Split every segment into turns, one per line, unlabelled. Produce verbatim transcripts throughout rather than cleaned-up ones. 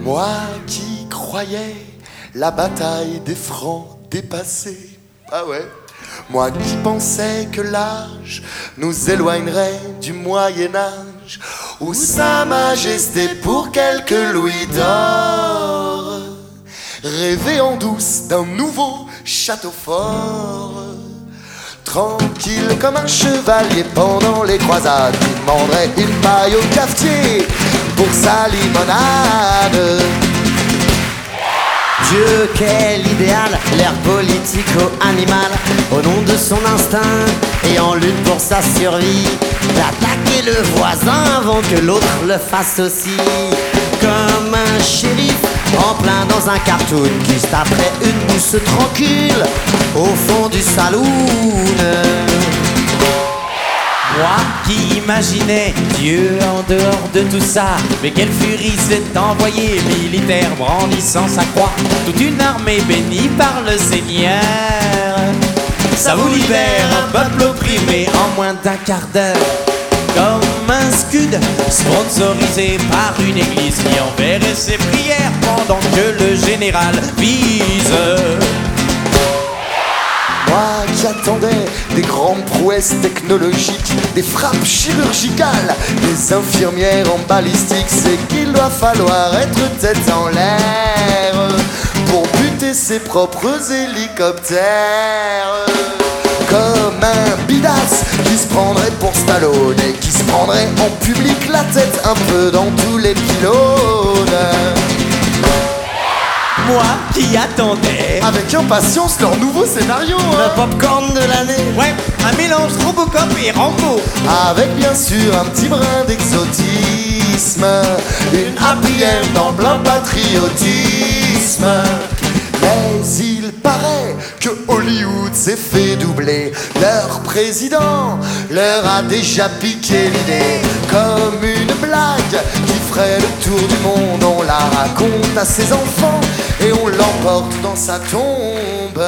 Moi qui croyais la bataille des Francs dépassée. Ah ouais. Moi qui pensais que l'âge nous éloignerait du Moyen-Âge, où Sa Majesté pour quelques louis d'or rêvait en douce d'un nouveau château fort. Tranquille comme un chevalier pendant les croisades, il demanderait une paille au cafetier pour sa limonade.
Dieu, quel idéal, l'air politico-animal, au nom de son instinct et en lutte pour sa survie, d'attaquer le voisin avant que l'autre le fasse aussi. Comme un shérif en plein dans un cartoon, juste après une mousse tranquille au fond du saloon.
Moi qui imaginais Dieu en dehors de tout ça, mais quelle furie s'est envoyée, militaire brandissant sa croix, toute une armée bénie par le Seigneur. Ça vous libère un peuple opprimé en moins d'un quart d'heure, comme un scud sponsorisé par une église qui enverrait ses prières pendant que le général vise.
Moi qui attendais des grandes prouesses technologiques, des frappes chirurgicales, des infirmières en balistique, c'est qu'il doit falloir être tête en l'air pour buter ses propres hélicoptères. Comme un bidasse qui se prendrait pour Stallone et qui se prendrait en public la tête un peu dans tous les pylônes.
Moi qui attendais
avec impatience leur nouveau scénario,
le popcorn de l'année.
Ouais, un mélange Robocop et Rambo,
avec bien sûr un petit brin d'exotisme, une happy end en plein patriotisme. Mais il paraît que Hollywood s'est fait doubler. Leur président leur a déjà piqué l'idée. Comme une blague qui ferait le tour du monde, on la raconte à ses enfants et on l'emporte dans sa tombe.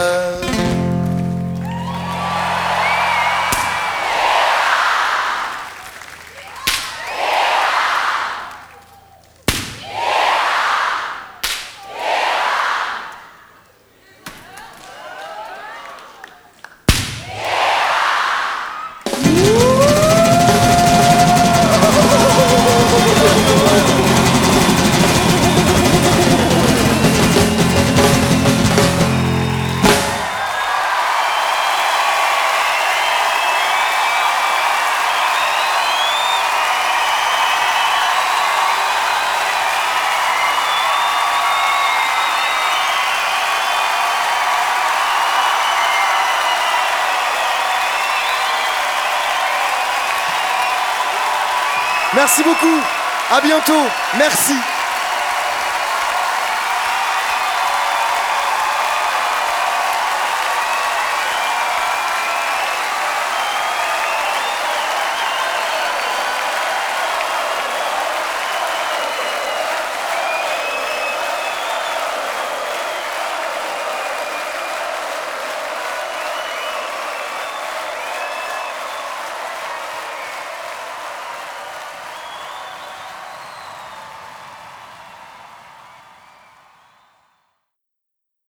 Merci beaucoup, à bientôt, merci.